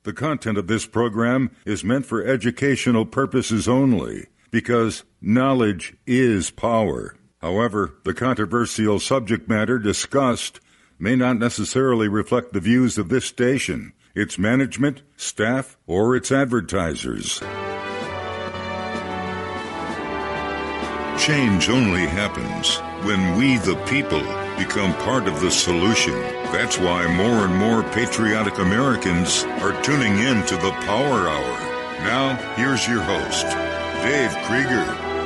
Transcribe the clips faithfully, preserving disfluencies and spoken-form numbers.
The content of this program is meant for educational purposes only, because knowledge is power. However, the controversial subject matter discussed may not necessarily reflect the views of this station, its management, staff, or its advertisers. Change only happens when we, the people, become part of the solution. That's why more and more patriotic Americans are tuning in to the Power Hour. Now, here's your host, Dave Krieger.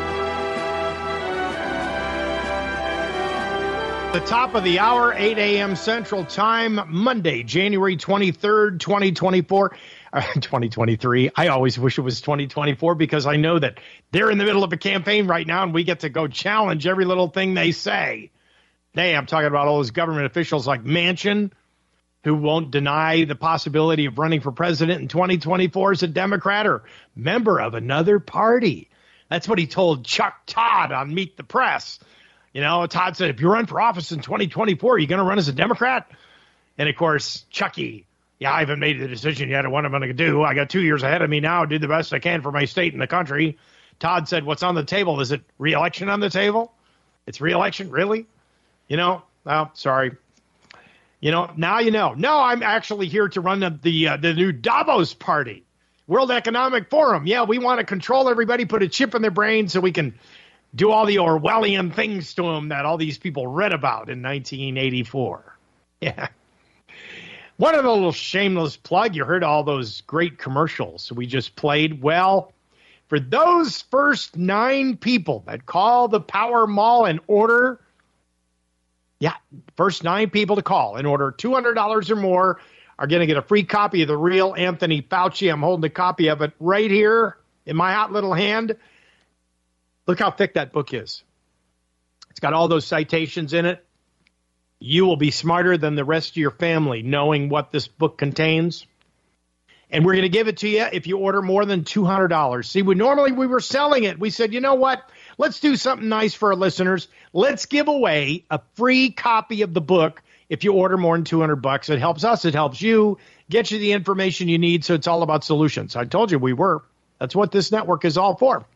The top of the hour, eight a.m. Central Time, Monday, January twenty-third, twenty twenty-four. Uh, twenty twenty-three. I always wish it was twenty twenty-four because I know that they're in the middle of a campaign right now and we get to go challenge every little thing they say. Hey, I'm talking about all those government officials like Manchin, who won't deny the possibility of running for president in twenty twenty-four as a Democrat or member of another party. That's what he told Chuck Todd on Meet the Press. You know, Todd said, if you run for office in twenty twenty-four, are you going to run as a Democrat? And, of course, Chucky, yeah, I haven't made the decision yet of what I'm going to do. I got two years ahead of me now. Do the best I can for my state and the country. Todd said, what's on the table? Is it re-election on the table? It's re-election? Really? You know, oh, sorry. You know, now you know. No, I'm actually here to run the the, uh, the new Davos Party, World Economic Forum. Yeah, we want to control everybody, put a chip in their brain so we can do all the Orwellian things to them that all these people read about in nineteen eighty-four. Yeah. One of the little shameless plug, you heard all those great commercials we just played. Well, for those first nine people that call the Power Mall and order, yeah, first nine people to call and order two hundred dollars or more are going to get a free copy of The Real Anthony Fauci. I'm holding a copy of it right here in my hot little hand. Look how thick that book is. It's got all those citations in it. You will be smarter than the rest of your family knowing what this book contains. And we're going to give it to you if you order more than two hundred dollars. See, we normally we were selling it. We said, you know what? Let's do something nice for our listeners. Let's give away a free copy of the book if you order more than two hundred bucks. It helps us. It helps you. Get you the information you need. So it's all about solutions. I told you we were. That's what this network is all for.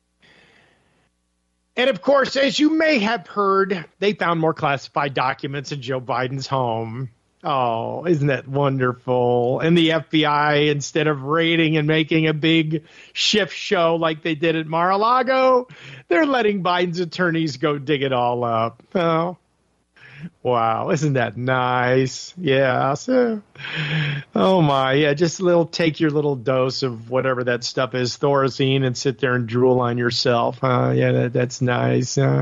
And, of course, as you may have heard, they found more classified documents in Joe Biden's home. Oh, isn't that wonderful? And the F B I, instead of raiding and making a big shift show like they did at Mar-a-Lago, they're letting Biden's attorneys go dig it all up. Oh, wow. Isn't that nice? Yeah. So, oh, my. Yeah, just a little, take your little dose of whatever that stuff is, Thorazine, and sit there and drool on yourself. Huh? Yeah, that, that's nice. Huh?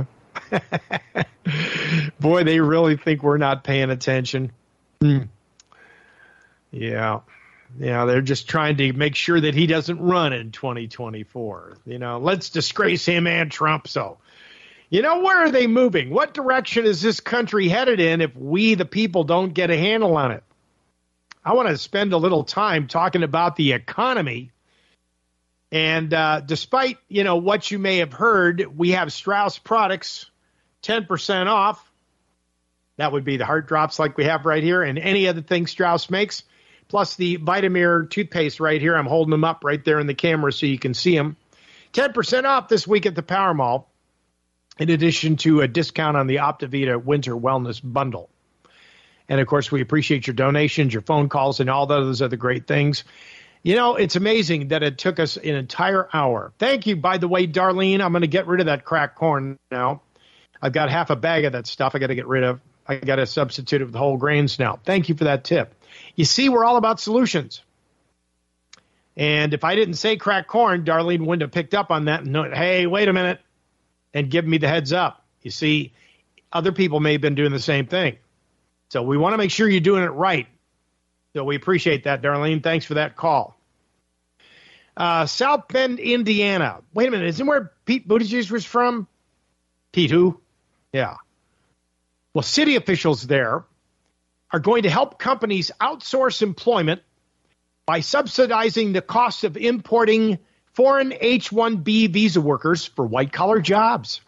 Boy, they really think we're not paying attention. Hmm. Yeah. Yeah, they're just trying to make sure that he doesn't run in twenty twenty-four. You know, let's disgrace him and Trump. So, you know, where are they moving? What direction is this country headed in if we, the people, don't get a handle on it? I want to spend a little time talking about the economy. And uh, despite, you know, what you may have heard, we have Strauss products ten percent off. That would be the heart drops like we have right here and any other thing Strauss makes, plus the Vitamir toothpaste right here. I'm holding them up right there in the camera so you can see them. ten percent off this week at the Power Mall, in addition to a discount on the Optavita Winter Wellness Bundle. And, of course, we appreciate your donations, your phone calls, and all those other great things. You know, it's amazing that it took us an entire hour. Thank you, by the way, Darlene. I'm going to get rid of that cracked corn now. I've got half a bag of that stuff I got to get rid of. I got to substitute it with whole grains now. Thank you for that tip. You see, we're all about solutions. And if I didn't say cracked corn, Darlene wouldn't have picked up on that and know, hey, wait a minute, and give me the heads up. You see, other people may have been doing the same thing. So we want to make sure you're doing it right. So we appreciate that, Darlene. Thanks for that call. Uh, South Bend, Indiana. Wait a minute. Isn't where Pete Buttigieg was from? Pete who? Yeah. Well, city officials there are going to help companies outsource employment by subsidizing the cost of importing foreign H one B visa workers for white-collar jobs.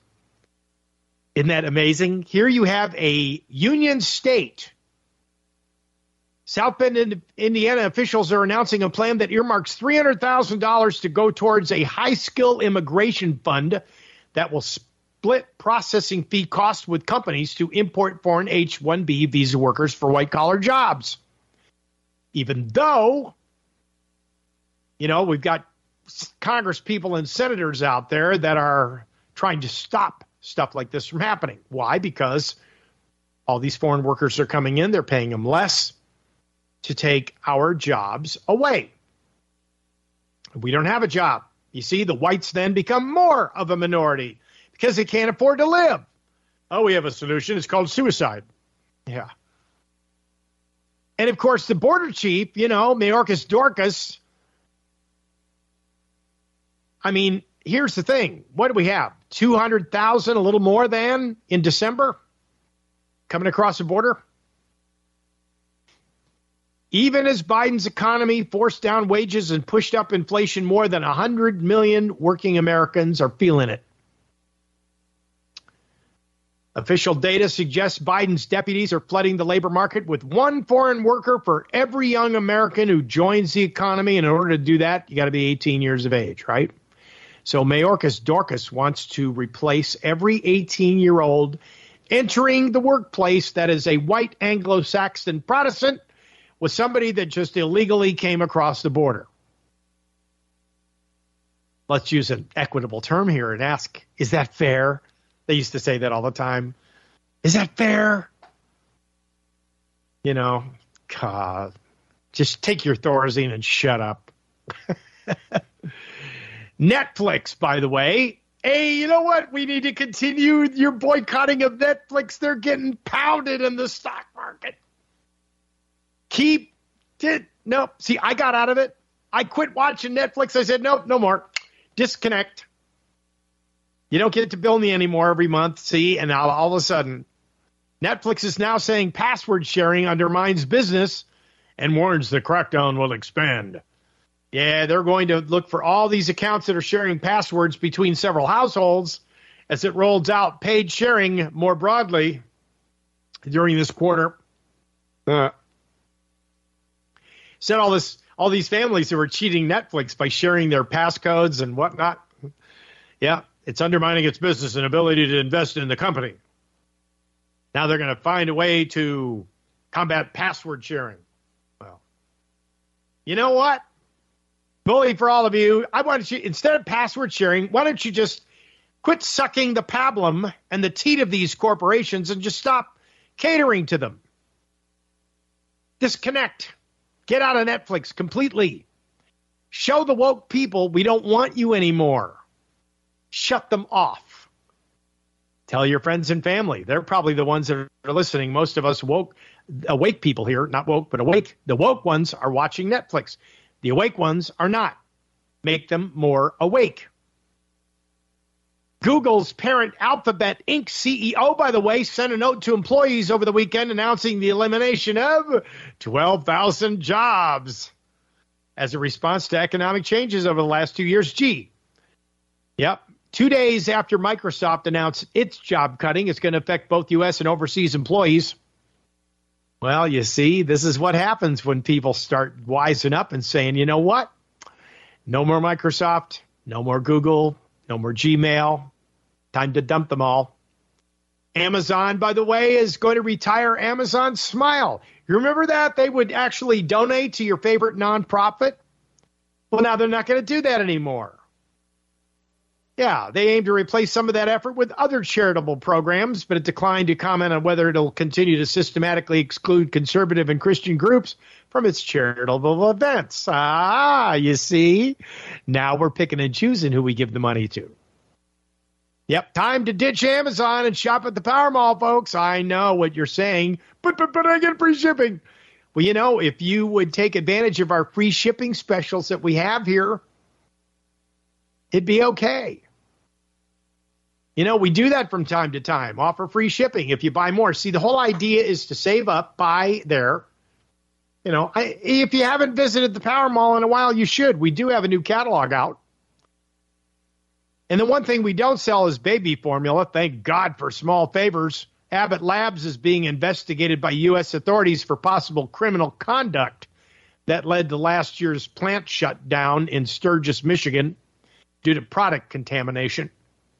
Isn't that amazing? Here you have a union state South Bend, Indiana officials are announcing a plan that earmarks three hundred thousand dollars to go towards a high-skill immigration fund that will split processing fee costs with companies to import foreign H one B visa workers for white-collar jobs. Even though, you know, we've got Congress people and senators out there that are trying to stop stuff like this from happening. Why? Because all these foreign workers are coming in. They're paying them less to take our jobs away. We don't have a job. You see, the whites then become more of a minority because they can't afford to live. Oh, we have a solution. It's called suicide. Yeah. And, of course, the border chief, you know, Mayorkas Dorcas. I mean, here's the thing. What do we have? two hundred thousand, a little more than, in December coming across the border? Even as Biden's economy forced down wages and pushed up inflation, more than one hundred million working Americans are feeling it. Official data suggests Biden's deputies are flooding the labor market with one foreign worker for every young American who joins the economy. And in order to do that, you got to be eighteen years of age, right? So Mayorkas Dorcas wants to replace every eighteen-year-old entering the workplace that is a white Anglo-Saxon Protestant with somebody that just illegally came across the border. Let's use an equitable term here and ask, is that fair? They used to say that all the time. Is that fair? You know, God, just take your Thorazine and shut up. Netflix, by the way. Hey, you know what? We need to continue your boycotting of Netflix. They're getting pounded in the stock market. Keep it. Nope. See, I got out of it. I quit watching Netflix. I said, nope, no more. Disconnect. You don't get to bill me anymore every month. See, and now all of a sudden, Netflix is now saying password sharing undermines business and warns the crackdown will expand. Yeah, they're going to look for all these accounts that are sharing passwords between several households as it rolls out paid sharing more broadly during this quarter. Uh, said all this, all these families who are cheating Netflix by sharing their passcodes and whatnot. Yeah, it's undermining its business and ability to invest in the company. Now they're going to find a way to combat password sharing. Well, you know what? Bully for all of you. I want you, instead of password sharing, why don't you just quit sucking the pablum and the teat of these corporations and just stop catering to them? Disconnect. Get out of Netflix completely. Show the woke people we don't want you anymore. Shut them off. Tell your friends and family. They're probably the ones that are listening. Most of us woke, awake people here, not woke, but awake. The woke ones are watching Netflix. The awake ones are not. Make them more awake. Google's parent Alphabet Incorporated C E O, by the way, sent a note to employees over the weekend announcing the elimination of twelve thousand jobs as a response to economic changes over the last two years. Gee, yep. Two days after Microsoft announced its job cutting, it's going to affect both U S and overseas employees. Well, you see, this is what happens when people start wising up and saying, you know what? No more Microsoft, no more Google, no more Gmail. Time to dump them all. Amazon, by the way, is going to retire Amazon Smile. You remember that? They would actually donate to your favorite nonprofit. Well, now they're not going to do that anymore. Yeah, they aim to replace some of that effort with other charitable programs, but it declined to comment on whether it'll continue to systematically exclude conservative and Christian groups from its charitable events. Ah, you see? Now we're picking and choosing who we give the money to. Yep, time to ditch Amazon and shop at the Power Mall, folks. I know what you're saying, but, but, but I get free shipping. Well, you know, if you would take advantage of our free shipping specials that we have here, it'd be okay. You know, we do that from time to time, offer free shipping if you buy more. See, the whole idea is to save up, buy there. You know, I, if you haven't visited the Power Mall in a while, you should. We do have a new catalog out. And the one thing we don't sell is baby formula. Thank God for small favors. Abbott Labs is being investigated by U S authorities for possible criminal conduct that led to last year's plant shutdown in Sturgis, Michigan, due to product contamination.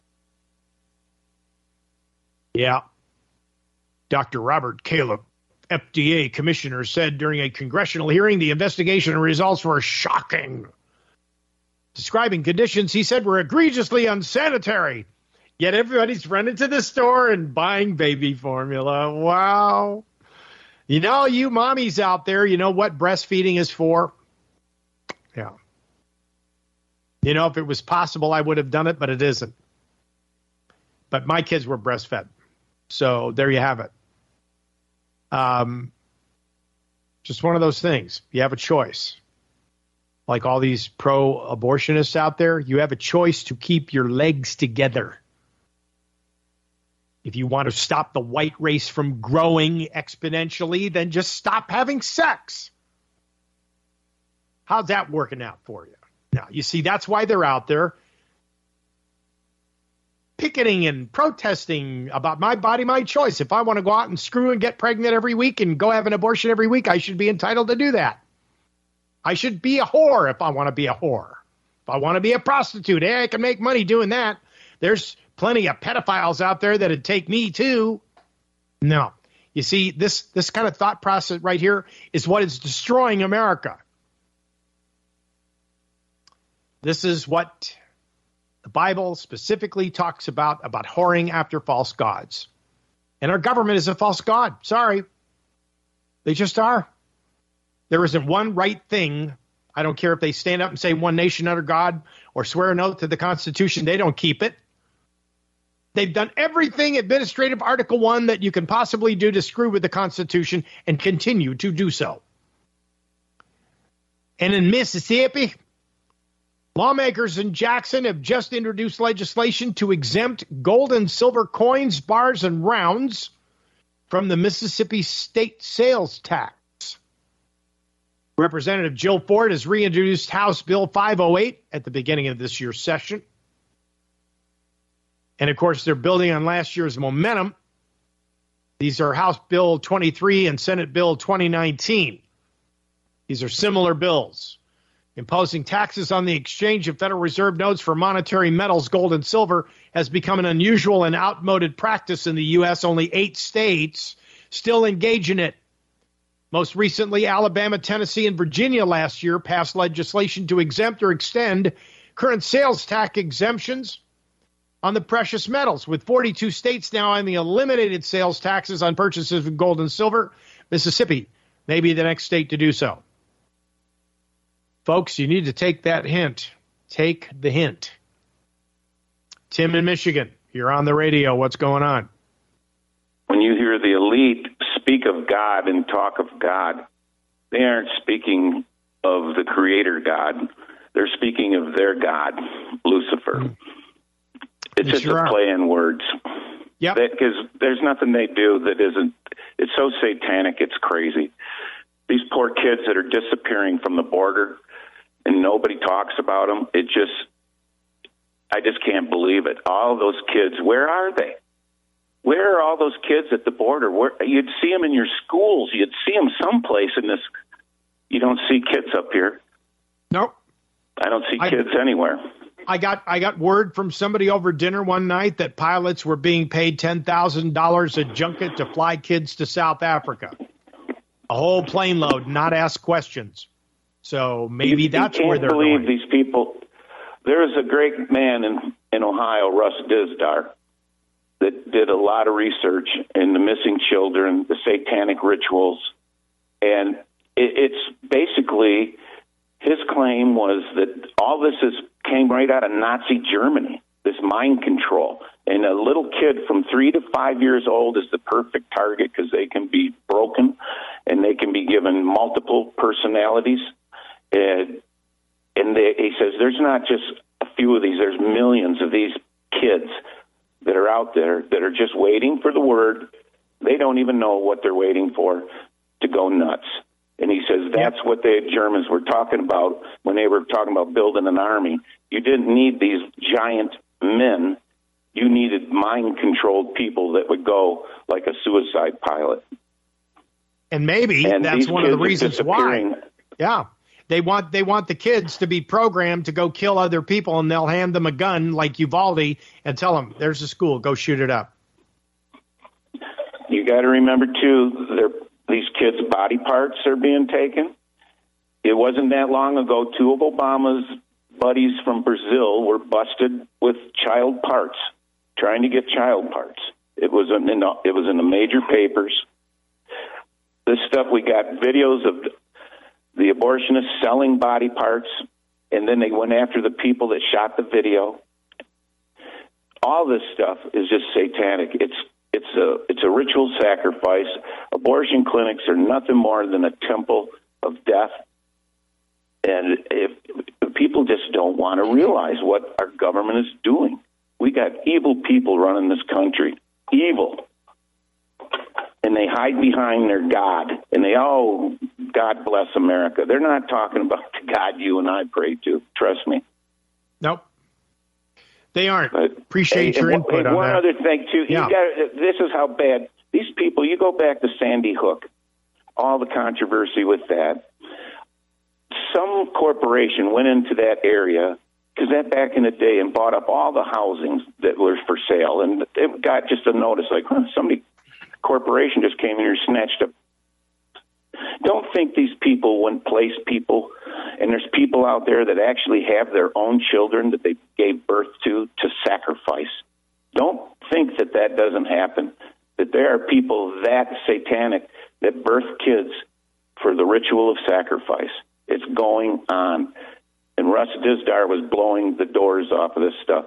Yeah. Doctor Robert Caleb, F D A commissioner, said during a congressional hearing the investigation results were shocking. Describing conditions he said were egregiously unsanitary. Yet everybody's running to the store and buying baby formula. Wow. You know, you mommies out there, you know what breastfeeding is for? Yeah. You know, if it was possible, I would have done it, but it isn't. But my kids were breastfed. So there you have it. Um, just one of those things. You have a choice. Like all these pro-abortionists out there, you have a choice to keep your legs together. If you want to stop the white race from growing exponentially, then just stop having sex. How's that working out for you? Now, you see, that's why they're out there picketing and protesting about my body, my choice. If I want to go out and screw and get pregnant every week and go have an abortion every week, I should be entitled to do that. I should be a whore if I want to be a whore. If I want to be a prostitute, hey, I can make money doing that. There's plenty of pedophiles out there that'd take me too. No. You see, this, this kind of thought process right here is what is destroying America. This is what the Bible specifically talks about, about whoring after false gods. And our government is a false god. Sorry. They just are. There isn't one right thing. I don't care if they stand up and say one nation under God or swear an oath to the Constitution. They don't keep it. They've done everything administrative Article one that you can possibly do to screw with the Constitution and continue to do so. And in Mississippi, lawmakers in Jackson have just introduced legislation to exempt gold and silver coins, bars, and rounds from the Mississippi state sales tax. Representative Jill Ford has reintroduced House Bill five oh eight at the beginning of this year's session. And, of course, they're building on last year's momentum. These are House Bill twenty-three and Senate Bill twenty nineteen. These are similar bills. Imposing taxes on the exchange of Federal Reserve notes for monetary metals, gold and silver, has become an unusual and outmoded practice in the U S. Only eight states still engage in it. Most recently, Alabama, Tennessee, and Virginia last year passed legislation to exempt or extend current sales tax exemptions on the precious metals, with forty-two states now having eliminated sales taxes on purchases of gold and silver. Mississippi may be the next state to do so. Folks, you need to take that hint. Take the hint. Tim in Michigan, you're on the radio. What's going on? When you hear the elite speak of God and talk of God, they aren't speaking of the Creator God. They're speaking of their God, Lucifer. Mm. It's you just sure a play on words. Yep. Because there's nothing they do that isn't, it's so satanic, it's crazy. These poor kids that are disappearing from the border and nobody talks about them, it just, I just can't believe it. All those kids, where are they? Where are all those kids at the border? Where, you'd see them in your schools. You'd see them someplace in this. You don't see kids up here. Nope. I don't see I, kids anywhere. I got I got word from somebody over dinner one night that pilots were being paid ten thousand dollars a junket to fly kids to South Africa. A whole plane load, not ask questions. So maybe you, that's you where they're believe going. These people. There is a great man in, in Ohio, Russ Dizdar, that did a lot of research in the missing children, the satanic rituals. And it, it's basically, his claim was that all this is came right out of Nazi Germany, this mind control. And a little kid from three to five years old is the perfect target because they can be broken and they can be given multiple personalities. And, and they, he says there's not just a few of these, there's millions of these kids that are out there that are just waiting for the word. They don't even know what they're waiting for to go nuts. And he says that's yep. what the Germans were talking about when they were talking about building an army. You didn't need these giant men You needed mind-controlled people that would go like a suicide pilot. And maybe and that's one of the reasons why. Yeah. They want they want the kids to be programmed to go kill other people, and they'll hand them a gun like Uvalde and tell them, there's a school, go shoot it up. You got to remember, too, these kids' body parts are being taken. It wasn't that long ago, two of Obama's buddies from Brazil were busted with child parts, trying to get child parts. It was in the, it was in the major papers. This stuff, we got videos of the abortionists selling body parts, and then they went after the people that shot the video. All this stuff is just satanic. It's it's a it's a ritual sacrifice. Abortion clinics are nothing more than a temple of death. And if, if people just don't want to realize what our government is doing. We got evil people running this country. Evil. And they hide behind their God. And they, oh, God bless America. They're not talking about the God you and I pray to. Trust me. Nope. They aren't. But, Appreciate hey, your and, input and on one that. other thing, too. Yeah. You got, this is how bad. These people, you go back to Sandy Hook, all the controversy with that. Some corporation went into that area, because that back in the day, and bought up all the housings that were for sale. And it got just a notice like, huh, somebody, corporation just came in here and snatched up. Don't think these people wouldn't place people, and there's people out there that actually have their own children that they gave birth to, to sacrifice. Don't think that that doesn't happen, that there are people that satanic that birth kids for the ritual of sacrifice. It's going on. And Russ Dizdar was blowing the doors off of this stuff.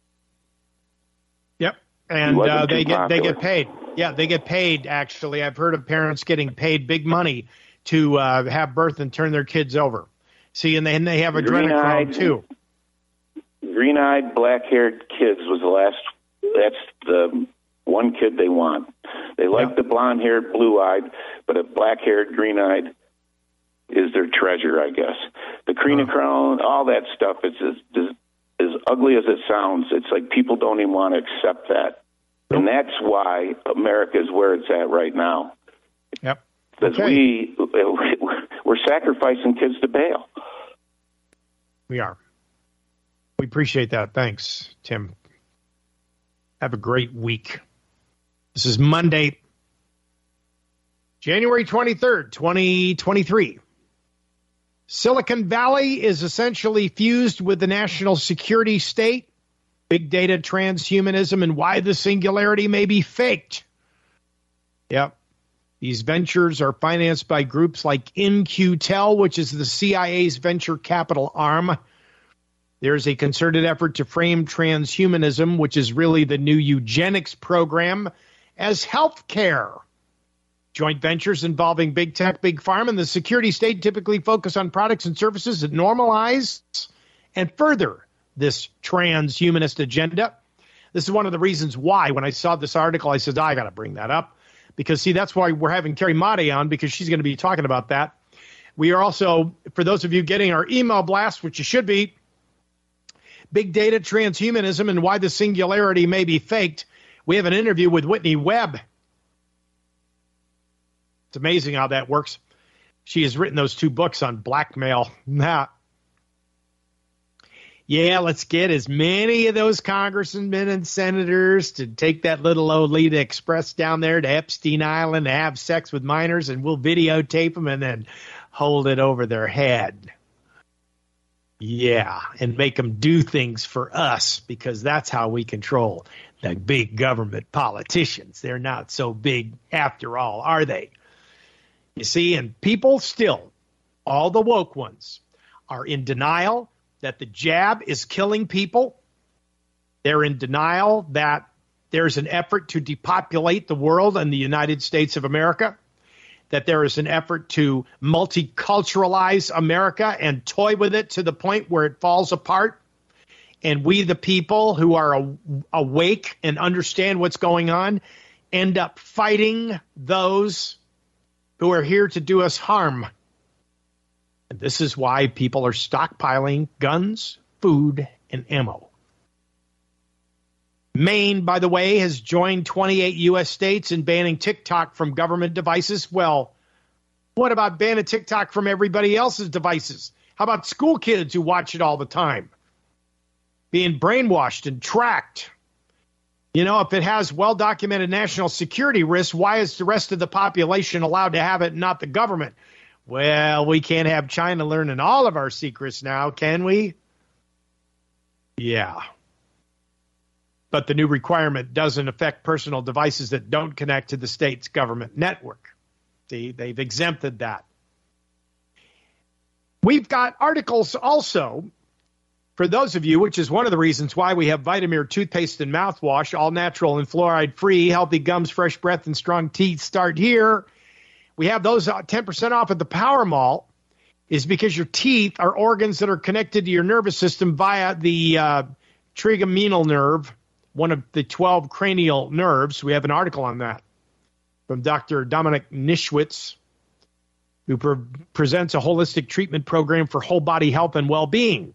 Yep. And uh, they get they get paid. Yeah, they get paid, actually. I've heard of parents getting paid big money to uh, have birth and turn their kids over. See, and they, and they have adrenochrome, too. Green-eyed, black-haired kids was the last, that's the one kid they want. They like yep. the blonde-haired, blue-eyed, but a black-haired, green-eyed is their treasure, I guess. The adrenochrome, all that stuff, it's as, as, as ugly as it sounds. It's like people don't even want to accept that. Nope. And that's why America is where it's at right now. Yep. Because okay. we, we're sacrificing kids to Baal. We are. We appreciate that. Thanks, Tim. Have a great week. This is Monday, January twenty-third, twenty twenty-three. Silicon Valley is essentially fused with the national security state, big data, transhumanism, and why the singularity may be faked. Yep. These ventures are financed by groups like In Q Tel, which is the C I A's venture capital arm. There's a concerted effort to frame transhumanism, which is really the new eugenics program, as health care. Joint ventures involving big tech, big pharma, and the security state typically focus on products and services that normalize and further this transhumanist agenda. This is one of the reasons why, when I saw this article, I said, I got to bring that up. Because, see, that's why we're having Carrie Motti on, because she's going to be talking about that. We are also, for those of you getting our email blast, which you should be, big data, transhumanism, and why the singularity may be faked. We have an interview with Whitney Webb. It's amazing how that works. She has written those two books on blackmail. Nah. Yeah, let's get as many of those congressmen and senators to take that little Lolita Express down there to Epstein Island to have sex with minors, and we'll videotape them and then hold it over their head. Yeah, and make them do things for us, because that's how we control the big government politicians. They're not so big after all, are they? You see, and people still, all the woke ones, are in denial that the jab is killing people. They're in denial that there's an effort to depopulate the world and the United States of America, that there is an effort to multiculturalize America and toy with it to the point where it falls apart. And we, the people who are awake and understand what's going on, end up fighting those who are here to do us harm. And this is why people are stockpiling guns, food, and ammo. Maine, by the way, has joined twenty-eight U S states in banning TikTok from government devices. Well, what about banning TikTok from everybody else's devices? How about school kids who watch it all the time? Being brainwashed and tracked. You know, if it has well-documented national security risks, why is the rest of the population allowed to have it and not the government? Well, we can't have China learning all of our secrets now, can we? Yeah. But the new requirement doesn't affect personal devices that don't connect to the state's government network. See, they've exempted that. We've got articles also for those of you, which is one of the reasons why we have Vitamir toothpaste and mouthwash, all natural and fluoride-free, healthy gums, fresh breath, and strong teeth start here. We have those ten percent off at the Power Mall, is because your teeth are organs that are connected to your nervous system via the uh, trigeminal nerve, one of the twelve cranial nerves. We have an article on that from Doctor Dominic Nischwitz, who pre- presents a holistic treatment program for whole body health and well-being.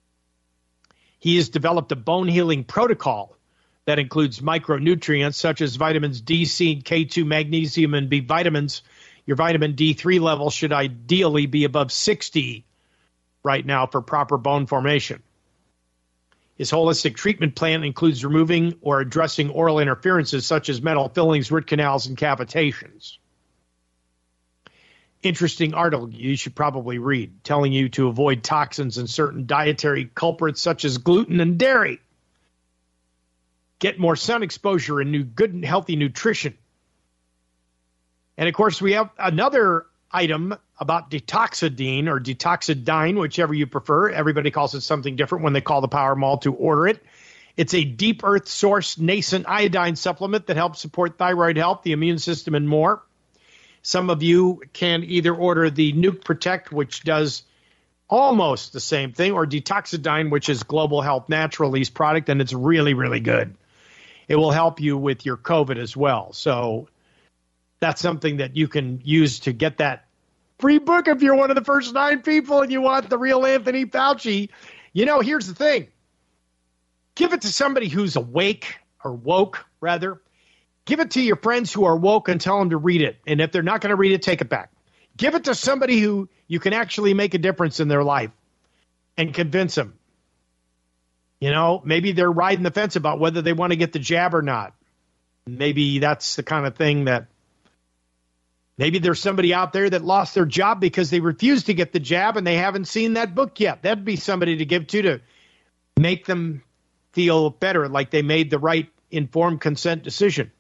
He has developed a bone healing protocol that includes micronutrients such as vitamins D, C, K two, magnesium, and B vitamins. Your vitamin D three level should ideally be above sixty right now for proper bone formation. His holistic treatment plan includes removing or addressing oral interferences such as metal fillings, root canals, and cavitations. Interesting article you should probably read, telling you to avoid toxins and certain dietary culprits such as gluten and dairy. Get more sun exposure and new good and healthy nutrition. And, of course, we have another item about Detoxidine or Detoxidine, whichever you prefer. Everybody calls it something different when they call the Power Mall to order it. It's a deep earth source nascent iodine supplement that helps support thyroid health, the immune system, and more. Some of you can either order the Nuke Protect, which does almost the same thing, or Detoxidine, which is Global Health Naturalist product, and it's really, really good. It will help you with your COVID as well. So that's something that you can use to get that free book if you're one of the first nine people and you want the real Anthony Fauci. You know, here's the thing. Give it to somebody who's awake or woke, rather. Give it to your friends who are woke and tell them to read it. And if they're not going to read it, take it back. Give it to somebody who you can actually make a difference in their life and convince them. You know, maybe they're riding the fence about whether they want to get the jab or not. Maybe that's the kind of thing that maybe there's somebody out there that lost their job because they refused to get the jab and they haven't seen that book yet. That'd be somebody to give to to make them feel better, like they made the right informed consent decision.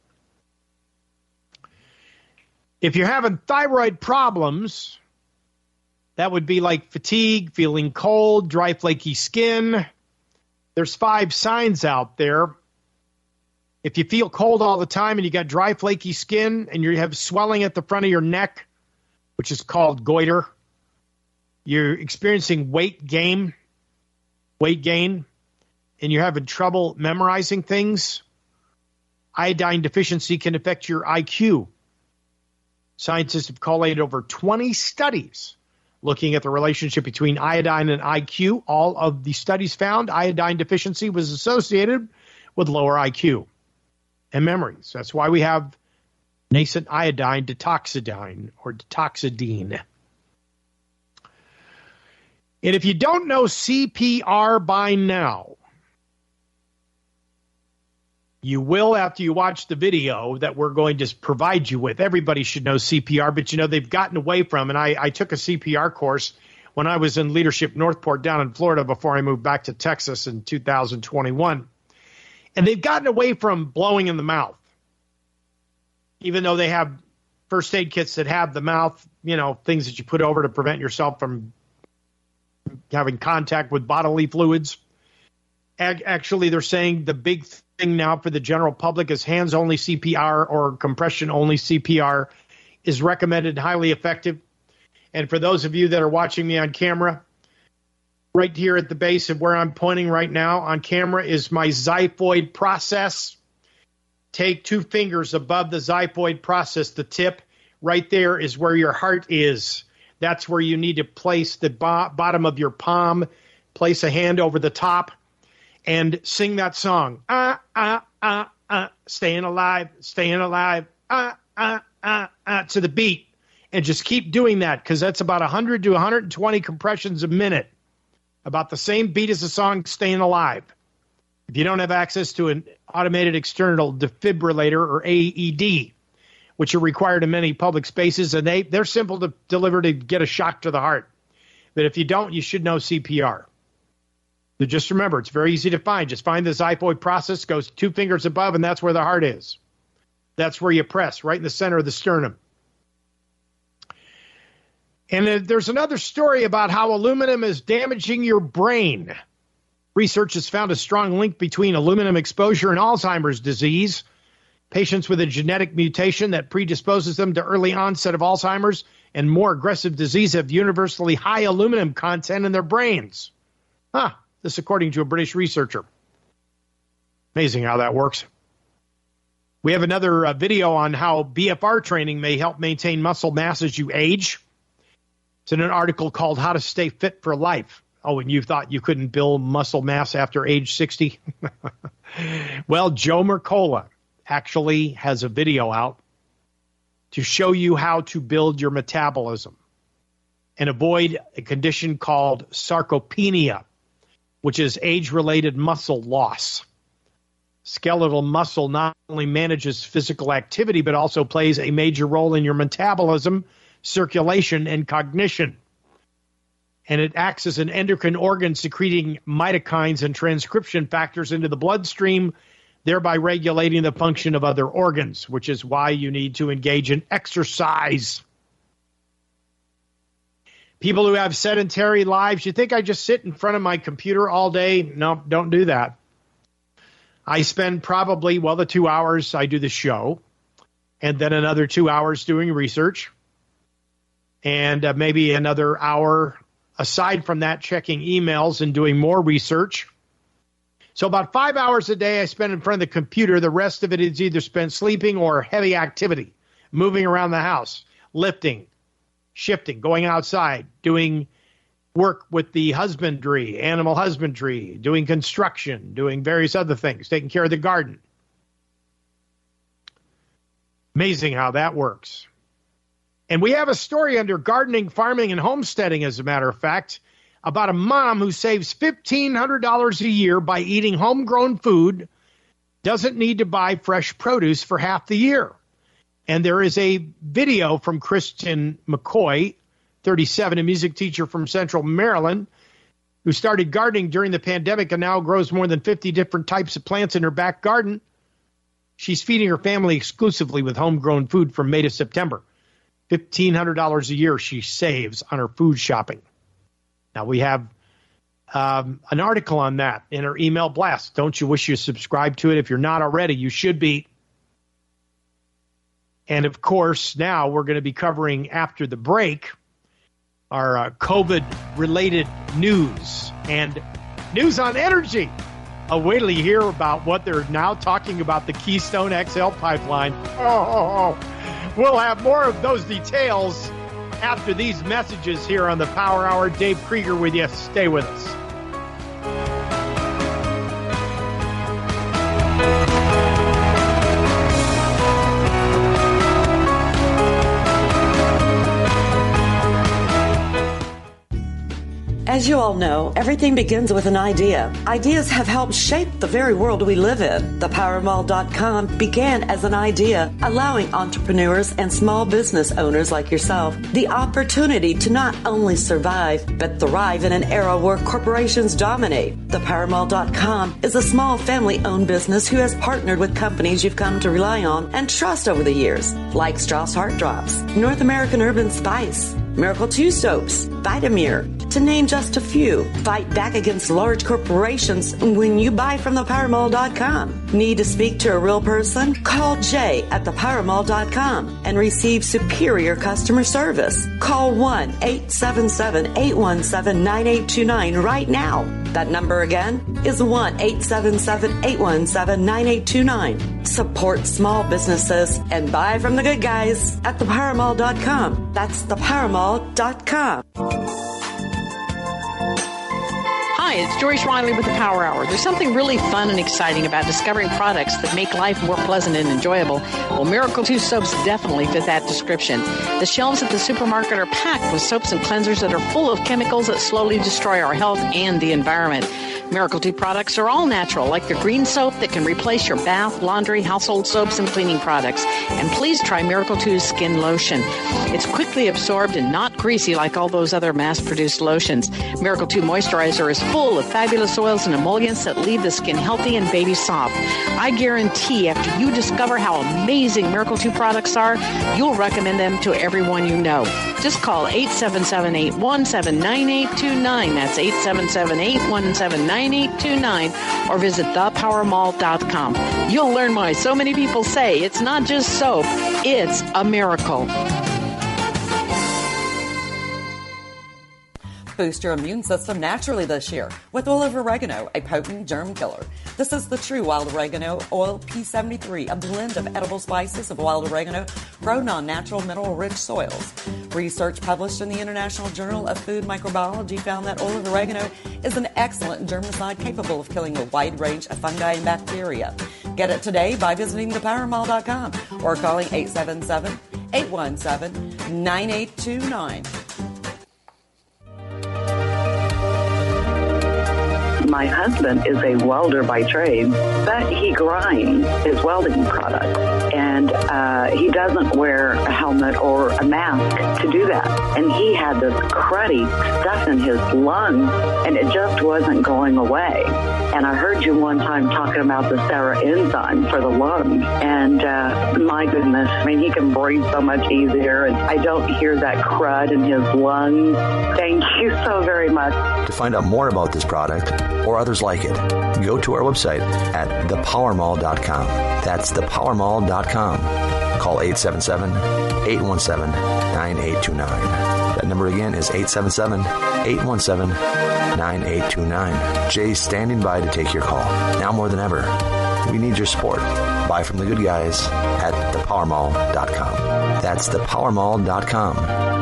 If you're having thyroid problems, that would be like fatigue, feeling cold, dry, flaky skin. There's five signs out there. If you feel cold all the time and you got dry, flaky skin and you have swelling at the front of your neck, which is called goiter, you're experiencing weight gain, weight gain, and you're having trouble memorizing things, iodine deficiency can affect your I Q. Scientists have collated over twenty studies looking at the relationship between iodine and I Q. All of the studies found iodine deficiency was associated with lower I Q and memories. That's why we have nascent iodine detoxidine or detoxidine. And if you don't know C P R by now, you will after you watch the video that we're going to provide you with. Everybody should know C P R, but, you know, they've gotten away from, and I, I took a C P R course when I was in Leadership Northport down in Florida before I moved back to Texas in two thousand twenty-one. And they've gotten away from blowing in the mouth, even though they have first aid kits that have the mouth, you know, things that you put over to prevent yourself from having contact with bodily fluids. Actually, they're saying the big thing now for the general public is hands-only C P R or compression-only C P R is recommended and highly effective. And for those of you that are watching me on camera, right here at the base of where I'm pointing right now on camera is my xiphoid process. Take two fingers above the xiphoid process, the tip. Right there is where your heart is. That's where you need to place the bo- bottom of your palm. Place a hand over the top. and sing that song. Uh, uh, uh, uh, staying alive, staying alive, uh, uh, uh, uh, to the beat. And just keep doing that, because that's about one hundred to one hundred twenty compressions a minute. About the same beat as the song Staying Alive. If you don't have access to an automated external defibrillator or A E D, which are required in many public spaces, and they, they're simple to deliver to get a shock to the heart. But if you don't, you should know C P R. So just remember, it's very easy to find. Just find the xiphoid process, goes two fingers above, and that's where the heart is. That's where you press, right in the center of the sternum. And there's another story about how aluminum is damaging your brain. Research has found a strong link between aluminum exposure and Alzheimer's disease. Patients with a genetic mutation that predisposes them to early onset of Alzheimer's and more aggressive disease have universally high aluminum content in their brains. Huh, this according to a British researcher. Amazing how that works. We have another uh, video on how B F R training may help maintain muscle mass as you age. It's in an article called How to Stay Fit for Life. Oh, and you thought you couldn't build muscle mass after age sixty? Well, Joe Mercola actually has a video out to show you how to build your metabolism and avoid a condition called sarcopenia, which is age-related muscle loss. Skeletal muscle not only manages physical activity, but also plays a major role in your metabolism, circulation, and cognition. And it acts as an endocrine organ secreting cytokines and transcription factors into the bloodstream, thereby regulating the function of other organs, which is why you need to engage in exercise. People who have sedentary lives, you think I just sit in front of my computer all day? No, don't do that. I spend probably, well, the two hours I do the show, and then another two hours doing research, and uh, maybe another hour aside from that checking emails and doing more research. So about five hours a day I spend in front of the computer. The rest of it is either spent sleeping or heavy activity, moving around the house, lifting, shifting, going outside, doing work with the husbandry, animal husbandry, doing construction, doing various other things, taking care of the garden. Amazing how that works. And we have a story under gardening, farming, and homesteading, as a matter of fact, about a mom who saves fifteen hundred dollars a year by eating homegrown food, doesn't need to buy fresh produce for half the year. And there is a video from Kristen McCoy, thirty-seven, a music teacher from Central Maryland, who started gardening during the pandemic and now grows more than fifty different types of plants in her back garden. She's feeding her family exclusively with homegrown food from May to September. fifteen hundred dollars a year she saves on her food shopping. Now, we have um, an article on that in her email blast. Don't you wish you subscribed to it? If you're not already, you should be. And, of course, now we're going to be covering, after the break, our uh, COVID-related news and news on energy. Oh, wait till you hear about what they're now talking about, the Keystone X L pipeline. Oh, oh, oh. We'll have more of those details after these messages here on the Power Hour. Dave Krieger with you. Stay with us. As you all know, everything begins with an idea. Ideas have helped shape the very world we live in. The power mall dot com began as an idea, allowing entrepreneurs and small business owners like yourself the opportunity to not only survive, but thrive in an era where corporations dominate. The power mall dot com is a small family-owned business who has partnered with companies you've come to rely on and trust over the years, like Strauss Heart Drops, North American Urban Spice, Miracle two Soaps, Vitamir, to name just a few. Fight back against large corporations when you buy from the power mall dot com. Need to speak to a real person? Call Jay at the power mall dot com and receive superior customer service. Call one eight seven seven, eight one seven, nine eight two nine right now. That number again is one eight seven seven, eight one seven, nine eight two nine. Support small businesses and buy from the good guys at the power mall dot com. That's the power mall dot com. Hi, it's Joyce Riley with the Power Hour. There's something really fun and exciting about discovering products that make life more pleasant and enjoyable. Well, Miracle two soaps definitely fit that description. The shelves at the supermarket are packed with soaps and cleansers that are full of chemicals that slowly destroy our health and the environment. Miracle two products are all natural, like the green soap that can replace your bath, laundry, household soaps, and cleaning products. And please try Miracle two's Skin Lotion. It's quickly absorbed and not greasy like all those other mass-produced lotions. Miracle two Moisturizer is full of fabulous oils and emollients that leave the skin healthy and baby soft. I guarantee after you discover how amazing Miracle two products are, you'll recommend them to everyone you know. Just call eight seven seven, eight one seven, nine eight two nine. That's eight seven seven, eight one seven, nine eight two nine, or visit the power mall dot com. You'll learn why so many people say it's not just soap, it's a miracle. Boost your immune system naturally this year with oil of oregano, a potent germ killer. This is the true wild oregano oil P seventy-three, a blend of edible spices of wild oregano grown on natural mineral-rich soils. Research published in the International Journal of Food Microbiology found that oil of oregano is an excellent germicide capable of killing a wide range of fungi and bacteria. Get it today by visiting the power mall dot com or calling eight seven seven, eight one seven, nine eight two nine. My husband is a welder by trade, but he grinds his welding products, and uh, he doesn't wear a helmet or a mask to do that. And he had this cruddy stuff in his lungs, and it just wasn't going away. And I heard you one time talking about the Sarah enzyme for the lungs, and uh, my goodness, I mean, he can breathe so much easier, and I don't hear that crud in his lungs. Thank you so very much. To find out more about this product or others like it, go to our website at the power mall dot com. That's the power mall dot com. Call eight seven seven, eight one seven, nine eight two nine. That number again is eight seven seven, eight one seven, nine eight two nine. Jay's standing by to take your call. Now more than ever, we need your support. Buy from the good guys at the power mall dot com. That's the power mall dot com.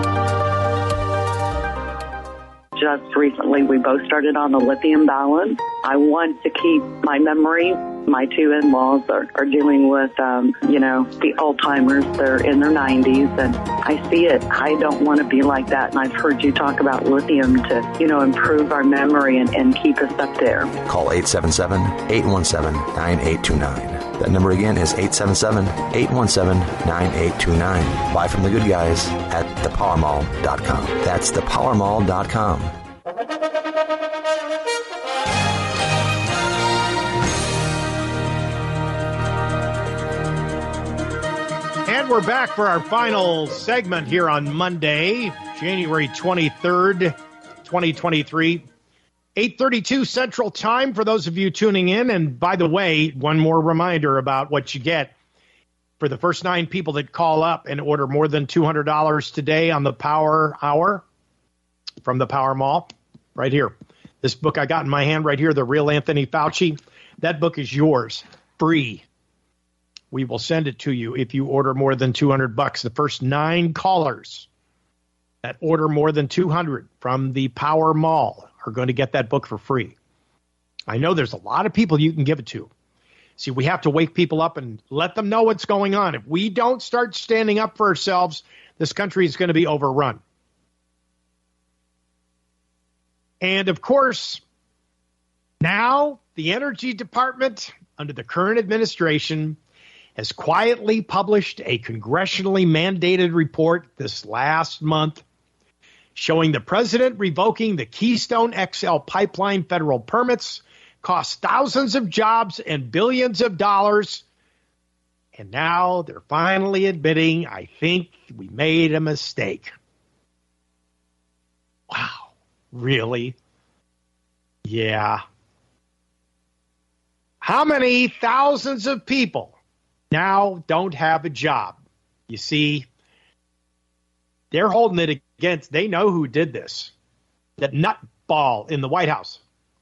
Just recently, we both started on the lithium balance. I want to keep my memory. My two in-laws are, are dealing with, um, you know, the Alzheimer's. They're in their nineties, and I see it. I don't want to be like that, and I've heard you talk about lithium to, you know, improve our memory and, and keep us up there. Call eight seven seven, eight one seven, nine eight two nine. That number again is eight seven seven, eight one seven, nine eight two nine. Buy from the good guys at the power mall dot com. That's the power mall dot com. And we're back for our final segment here on Monday, January twenty-third, twenty twenty-three. eight thirty-two Central Time for those of you tuning in. And by the way, one more reminder about what you get for the first nine people that call up and order more than two hundred dollars today on the Power Hour from the Power Mall. Right here. This book I got in my hand right here, The Real Anthony Fauci. That book is yours, free. We will send it to you if you order more than two hundred bucks. The first nine callers that order more than two hundred from the Power Mall are going to get that book for free. I know there's a lot of people you can give it to. See, we have to wake people up and let them know what's going on. If we don't start standing up for ourselves, this country is going to be overrun. And, of course, now the Energy Department, under the current administration, has quietly published a congressionally mandated report this last month showing the president revoking the Keystone X L pipeline federal permits cost thousands of jobs and billions of dollars. And now they're finally admitting, I think we made a mistake. Wow. Really? Yeah. How many thousands of people now don't have a job? You see, they're holding it against, they know who did this. That nutball in the White House.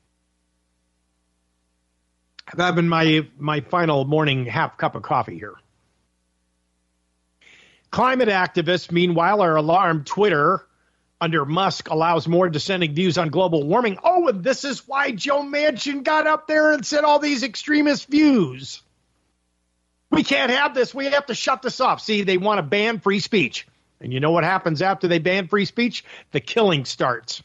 I'm having my, my final morning half cup of coffee here. Climate activists, meanwhile, are alarmed Twitter under Musk allows more dissenting views on global warming. Oh, and this is why Joe Manchin got up there and said all these extremist views. We can't have this. We have to shut this off. See, they want to ban free speech. And you know what happens after they ban free speech? The killing starts.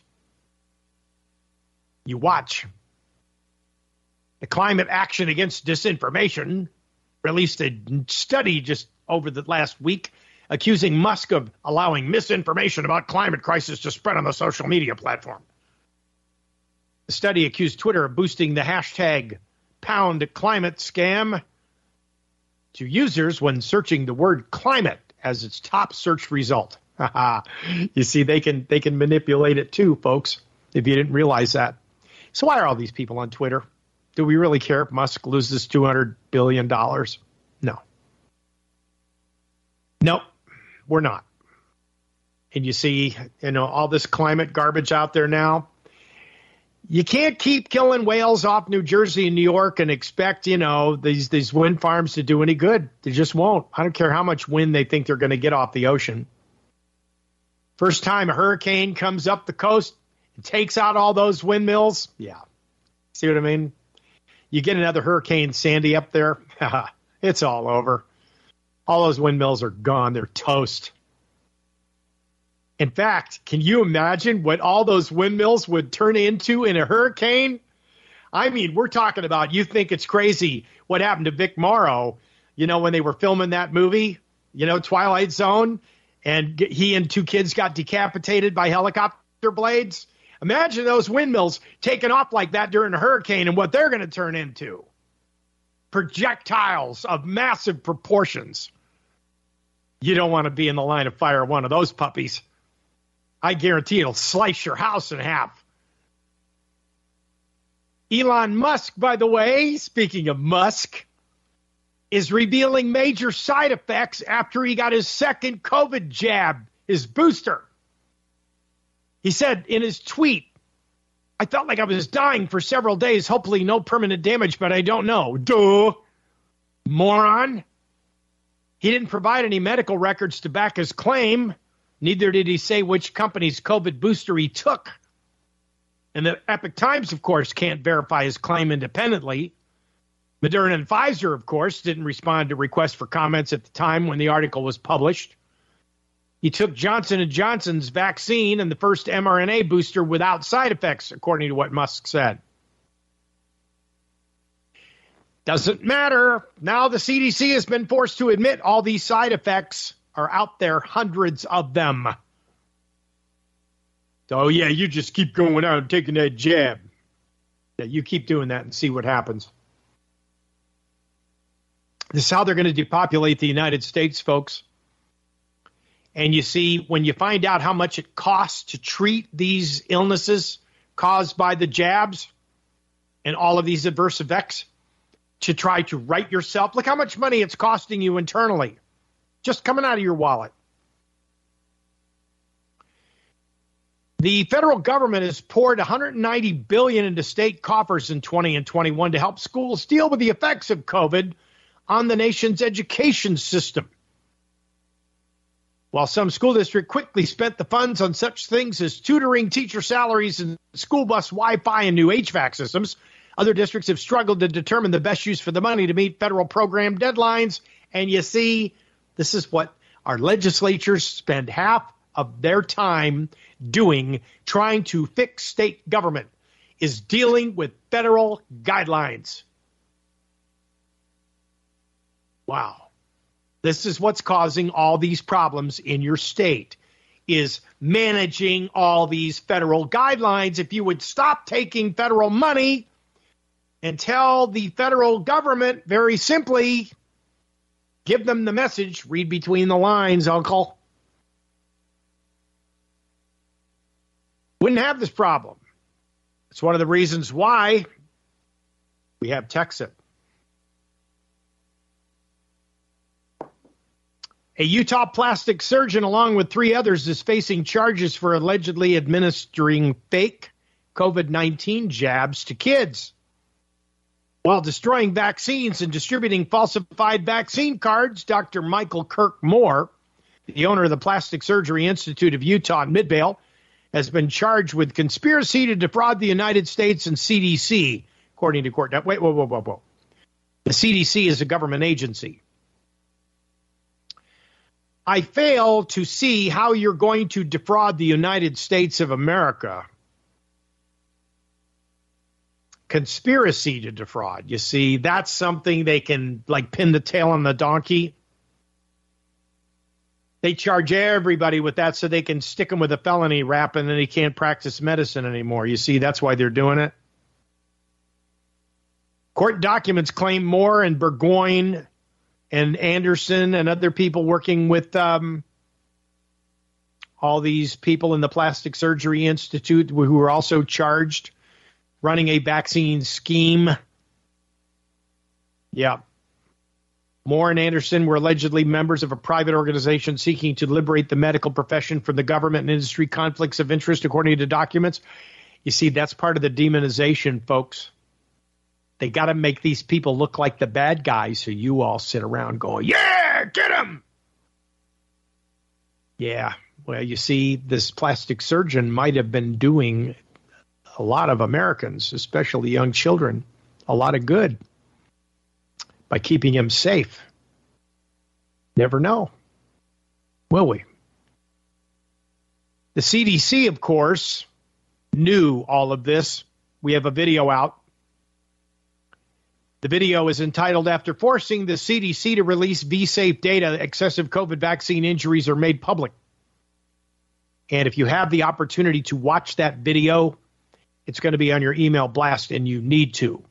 You watch. The Climate Action Against Disinformation released a study just over the last week accusing Musk of allowing misinformation about climate crisis to spread on the social media platform. The study accused Twitter of boosting the hashtag pound climate scam to users when searching the word climate as its top search result. You see, they can they can manipulate it too, folks, if you didn't realize that. So why are all these people on Twitter? Do we really care if Musk loses two hundred billion dollars? No. Nope, we're not. And you see, you know, all this climate garbage out there now. You can't keep killing whales off New Jersey and New York and expect, you know, these, these wind farms to do any good. They just won't. I don't care how much wind they think they're going to get off the ocean. First time a hurricane comes up the coast and takes out all those windmills. Yeah. See what I mean? You get another Hurricane Sandy up there. It's all over. All those windmills are gone. They're toast. In fact, can you imagine what all those windmills would turn into in a hurricane? I mean, we're talking about, you think it's crazy what happened to Vic Morrow, you know, when they were filming that movie, you know, Twilight Zone, and he and two kids got decapitated by helicopter blades. Imagine those windmills taking off like that during a hurricane and what they're going to turn into. Projectiles of massive proportions. You don't want to be in the line of fire of one of those puppies. I guarantee it'll slice your house in half. Elon Musk, by the way, speaking of Musk, is revealing major side effects after he got his second COVID jab, his booster. He said in his tweet, I felt like I was dying for several days, hopefully no permanent damage, but I don't know. Duh. Moron. He didn't provide any medical records to back his claim. Neither did he say which company's COVID booster he took. And the Epoch Times, of course, can't verify his claim independently. Moderna and Pfizer, of course, didn't respond to requests for comments at the time when the article was published. He took Johnson and Johnson's vaccine and the first mRNA booster without side effects, according to what Musk said. Doesn't matter. Now the C D C has been forced to admit all these side effects are out there, hundreds of them. So, yeah, you just keep going out and taking that jab. Yeah, you keep doing that and see what happens. This is how they're going to depopulate the United States, folks. And you see, when you find out how much it costs to treat these illnesses caused by the jabs and all of these adverse effects, to try to right yourself, look how much money it's costing you internally, just coming out of your wallet. The federal government has poured one hundred ninety billion dollars into state coffers in twenty and twenty-one to help schools deal with the effects of COVID on the nation's education system. While some school districts quickly spent the funds on such things as tutoring, teacher salaries, and school bus Wi-Fi and new H V A C systems, other districts have struggled to determine the best use for the money to meet federal program deadlines. And you see, this is what our legislatures spend half of their time doing, trying to fix state government, is dealing with federal guidelines. Wow. This is what's causing all these problems in your state, is managing all these federal guidelines. If you would stop taking federal money and tell the federal government very simply, give them the message, read between the lines, uncle. Wouldn't have this problem. It's one of the reasons why we have Texit. A Utah plastic surgeon, along with three others, is facing charges for allegedly administering fake COVID nineteen jabs to kids while destroying vaccines and distributing falsified vaccine cards. Doctor Michael Kirk Moore, the owner of the Plastic Surgery Institute of Utah in Midvale, has been charged with conspiracy to defraud the United States and C D C, according to court. Now, wait, whoa, whoa, whoa, whoa. The C D C is a government agency. I fail to see how you're going to defraud the United States of America. Conspiracy to defraud. You see, that's something they can, like, pin the tail on the donkey. They charge everybody with that so they can stick him with a felony rap and then he can't practice medicine anymore. You see, that's why they're doing it. Court documents claim Moore and Burgoyne and Anderson and other people working with um, all these people in the Plastic Surgery Institute who were also charged running a vaccine scheme. Yeah. Moore and Anderson were allegedly members of a private organization seeking to liberate the medical profession from the government and industry conflicts of interest, according to documents. You see, that's part of the demonization, folks. They got to make these people look like the bad guys, so you all sit around going, yeah, get them. Yeah, well, you see, this plastic surgeon might have been doing a lot of Americans, especially young children, a lot of good by keeping him safe. Never know. Will we? The C D C, of course, knew all of this. We have a video out. The video is entitled, "After Forcing the C D C to Release V-Safe Data, Excessive COVID Vaccine Injuries Are Made Public." And if you have the opportunity to watch that video, it's going to be on your email blast, and you need to.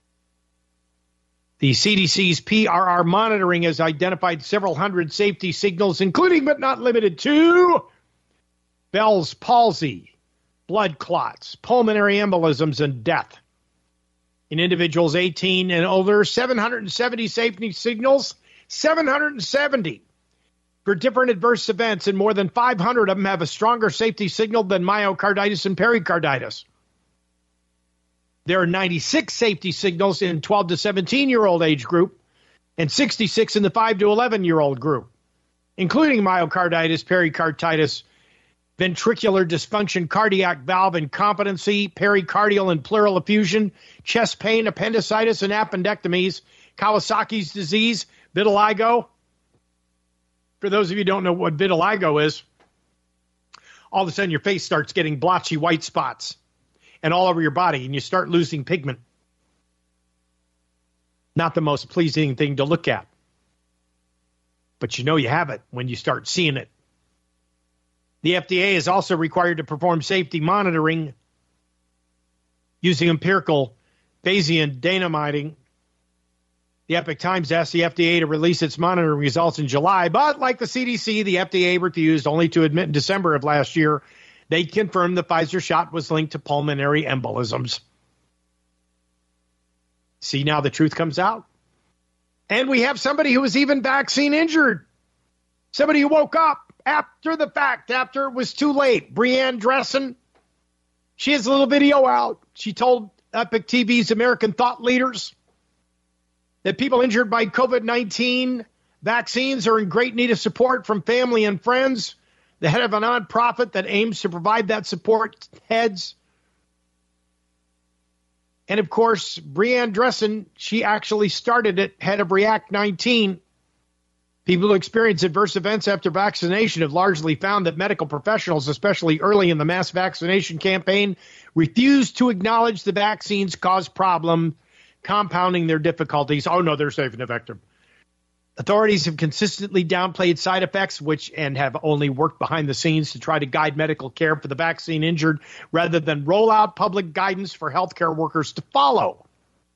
The C D C's P R R monitoring has identified several hundred safety signals, including but not limited to Bell's palsy, blood clots, pulmonary embolisms, and death. In individuals eighteen and older, seven hundred seventy safety signals, seven hundred seventy for different adverse events, and more than five hundred of them have a stronger safety signal than myocarditis and pericarditis. There are ninety-six safety signals in twelve to seventeen-year-old age group and sixty-six in the five to eleven-year-old group, including myocarditis, pericarditis, ventricular dysfunction, cardiac valve incompetency, pericardial and pleural effusion, chest pain, appendicitis, and appendectomies, Kawasaki's disease, vitiligo. For those of you who don't know what vitiligo is, all of a sudden your face starts getting blotchy white spots and all over your body, and you start losing pigment. Not the most pleasing thing to look at. But you know you have it when you start seeing it. The F D A is also required to perform safety monitoring using empirical Bayesian dynamiting. The Epoch Times asked the F D A to release its monitoring results in July, but like the C D C, the F D A refused, only to admit in December of last year they confirmed the Pfizer shot was linked to pulmonary embolisms. See, now the truth comes out. And we have somebody who was even vaccine injured. Somebody who woke up after the fact, after it was too late. Breanne Dressen, she has a little video out. She told Epic T V's American Thought Leaders that people injured by COVID nineteen vaccines are in great need of support from family and friends. The head of a nonprofit that aims to provide that support heads. And, of course, Breanne Dressen, she actually started it, head of React nineteen. People who experience adverse events after vaccination have largely found that medical professionals, especially early in the mass vaccination campaign, refuse to acknowledge the vaccines cause problems, compounding their difficulties. Oh, no, they're safe and effective. Authorities have consistently downplayed side effects, which and have only worked behind the scenes to try to guide medical care for the vaccine injured rather than roll out public guidance for healthcare workers to follow.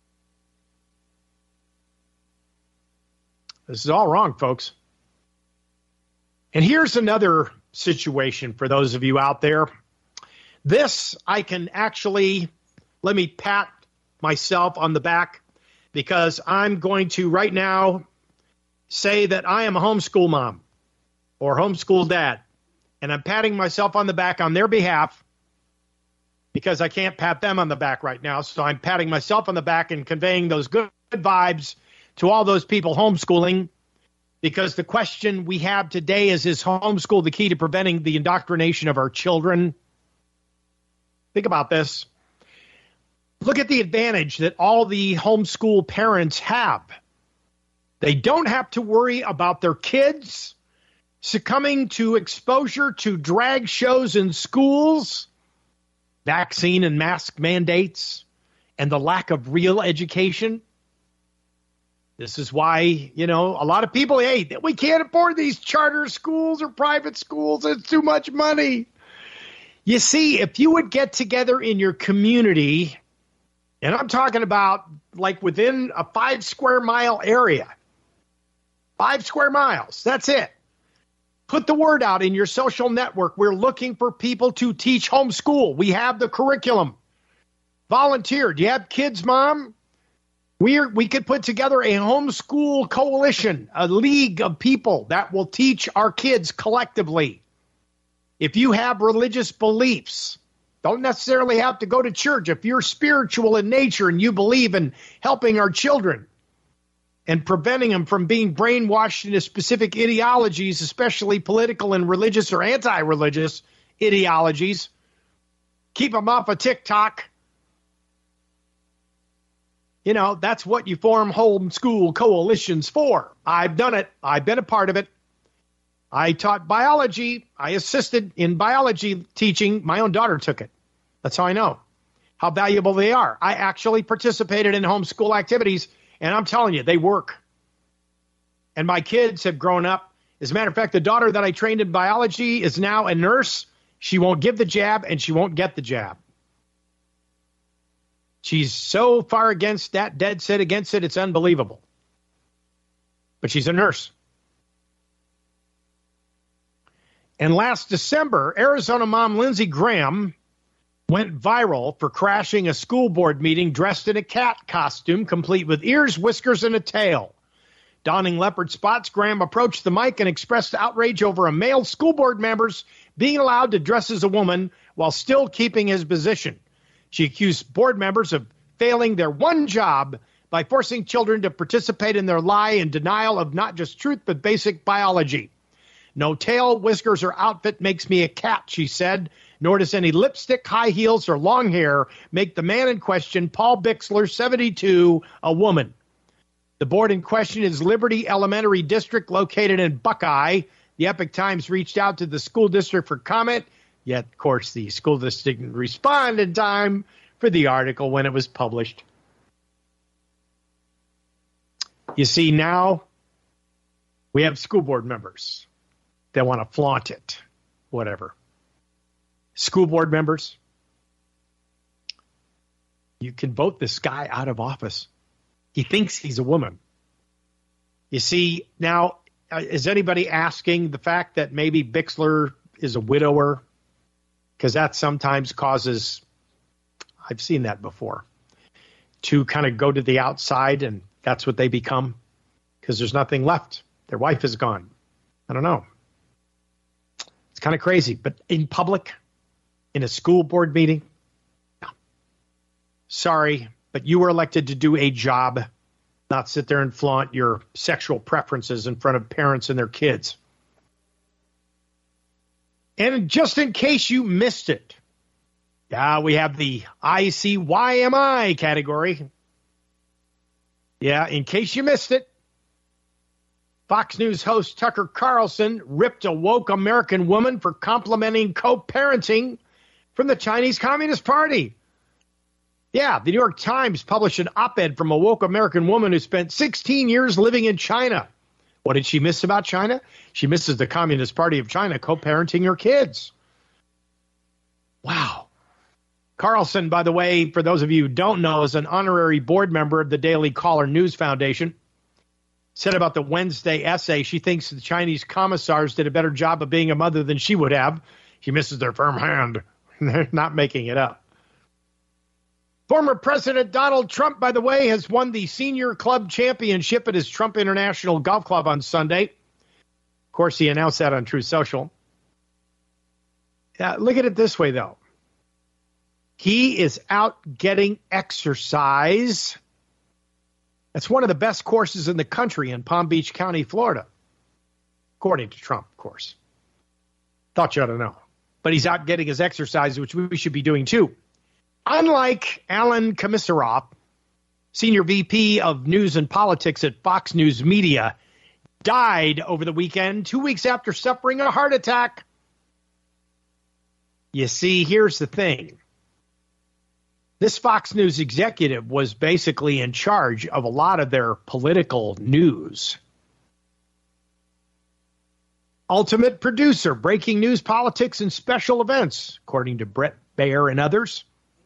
This is all wrong, folks. And here's another situation for those of you out there. This, I can actually, let me pat myself on the back because I'm going to right now say that I am a homeschool mom or homeschool dad, and I'm patting myself on the back on their behalf because I can't pat them on the back right now. So I'm patting myself on the back and conveying those good vibes to all those people homeschooling, because the question we have today is, is homeschool the key to preventing the indoctrination of our children? Think about this. Look at the advantage that all the homeschool parents have. They don't have to worry about their kids succumbing to exposure to drag shows in schools, vaccine and mask mandates, and the lack of real education. This is why, you know, a lot of people, hey, we can't afford these charter schools or private schools. It's too much money. You see, if you would get together in your community, and I'm talking about like within a five square mile area, five square miles, that's it. Put the word out in your social network. We're looking for people to teach homeschool. We have the curriculum. Volunteer. Do you have kids, Mom? We're, we could put together a homeschool coalition, a league of people that will teach our kids collectively. If you have religious beliefs, don't necessarily have to go to church. If you're spiritual in nature and you believe in helping our children and preventing them from being brainwashed into specific ideologies, especially political and religious or anti-religious ideologies, keep them off of TikTok. You know, that's what you form homeschool coalitions for. I've done it. I've been a part of it. I taught biology. I assisted in biology teaching. My own daughter took it. That's how I know how valuable they are. I actually participated in homeschool activities, and I'm telling you, they work. And my kids have grown up. As a matter of fact, the daughter that I trained in biology is now a nurse. She won't give the jab, and she won't get the jab. She's so far against that, dead set against it, it's unbelievable. But she's a nurse. And last December, Arizona mom Lindsey Graham went viral for crashing a school board meeting dressed in a cat costume, complete with ears, whiskers, and a tail. Donning leopard spots, Graham approached the mic and expressed outrage over a male school board member's being allowed to dress as a woman while still keeping his position. She accused board members of failing their one job by forcing children to participate in their lie and denial of not just truth, but basic biology. No tail, whiskers, or outfit makes me a cat, she said, nor does any lipstick, high heels, or long hair make the man in question, Paul Bixler, seventy-two, a woman. The board in question is Liberty Elementary District, located in Buckeye. The Epic Times reached out to the school district for comment, yet, of course, the school district didn't respond in time for the article when it was published. You see, now we have school board members that want to flaunt it, whatever. School board members, you can vote this guy out of office. He thinks he's a woman. You see, now, is anybody asking the fact that maybe Bixler is a widower? Because that sometimes causes, I've seen that before, to kind of go to the outside, and that's what they become because there's nothing left. Their wife is gone. I don't know. It's kind of crazy. But in public, in a school board meeting, no. Sorry, but you were elected to do a job, not sit there and flaunt your sexual preferences in front of parents and their kids. And just in case you missed it, yeah, we have the I C Y M I category. Yeah, in case you missed it, Fox News host Tucker Carlson ripped a woke American woman for complimenting co-parenting from the Chinese Communist Party. Yeah, the New York Times published an op-ed from a woke American woman who spent sixteen years living in China. What did she miss about China? She misses the Communist Party of China co-parenting her kids. Wow. Carlson, by the way, for those of you who don't know, is an honorary board member of the Daily Caller News Foundation. Said about the Wednesday essay, she thinks the Chinese commissars did a better job of being a mother than she would have. She misses their firm hand. They're not making it up. Former President Donald Trump, by the way, has won the Senior Club Championship at his Trump International Golf Club on Sunday. Of course, he announced that on Truth Social. Yeah, look at it this way, though. He is out getting exercise. That's one of the best courses in the country in Palm Beach County, Florida. According to Trump, of course. Thought you ought to know. But but he's out getting his exercise, which we should be doing too. Unlike Alan Komisarov, Senior V P of News and Politics at Fox News Media, died over the weekend, two weeks after suffering a heart attack. You see, here's the thing. This Fox News executive was basically in charge of a lot of their political news. Ultimate producer, breaking news, politics, and special events, according to Brett Baer and others.